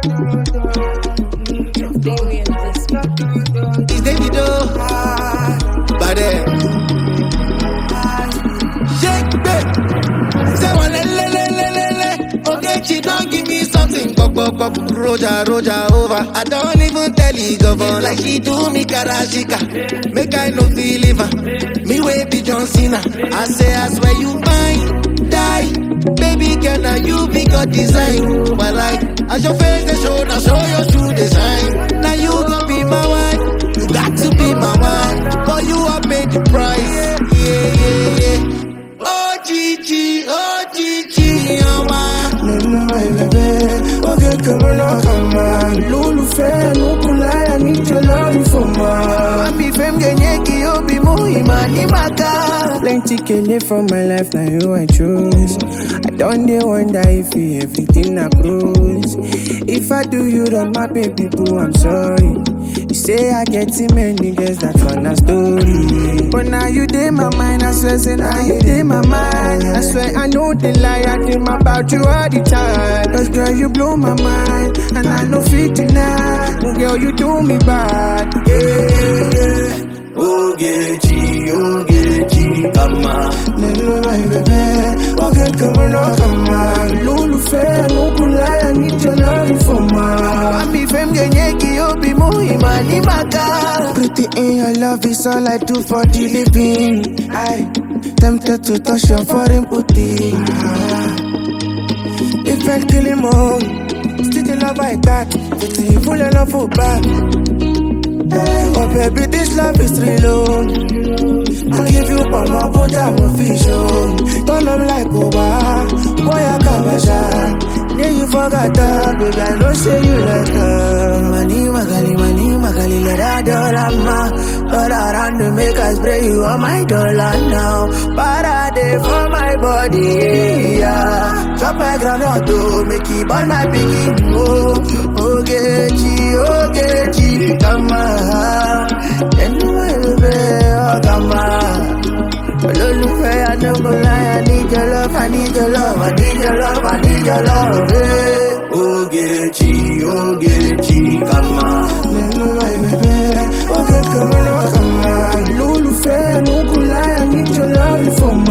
It's Davido. Bade. Shake babe. Say one le. Okay, she don't give me something. Pop. Roja over. I don't even tell you govern like she do me karashika. Make I no feel liver. Me way be John Cena. I say I swear you mine. Die. Baby girl, now you be God design. But like, as your face they show, now show your true design. Now you gon' be my wife. You got to be my wife. For you I paid the price. Yeah. Oh Gigi, oh my. My baby, okay, come on. Lulu fair, no kulai, I need your love for my. Happy fame, genyeki, obi muhima, ni maka. Plenty kele from my life, now you I choose. I don't dey wonder if you everything I cruise. If I do you wrong, my baby boo, I'm sorry. You say I get too many girls, that's one a story. But now you dey my mind, I swear, say now you dey my mind. I swear I know the lie, I dream about you all the time. Cause girl, you blow my mind, and I know fit tonight. Oh girl, you do me bad. Yeah. Ogechi, come on. Little my baby, okay, come on. Lulu fair, no kulai, I need your love for my. Happy fame, genyeki, obi muhima, ni maka. Pretty in your love is all I do for the living. I tempted to touch your foreign booty. If I kill him all, still the love like that. It's full of love for back. Oh baby, this love is real. I give you all my put up a fish. Don't love like Oba. Boy, I come a shot. Yeah, you forgot that, baby. I don't say you like her. Money, magali, let her dollar. But around to make us spray you on my dollar now. Parade for my body, yeah. Drop my ground to make it burn my biggie. Ogechi, come on. Anyway, baby, oh, come on. Olólùfẹ́, I no go lie, I need your love, I need your love, I need your love, I need your love, eh. Ogechi, come on. Nínú ẹ̀mẹ̀bẹ̀, okay, come on. Olólùfẹ́, I no go lie, I need your love for me.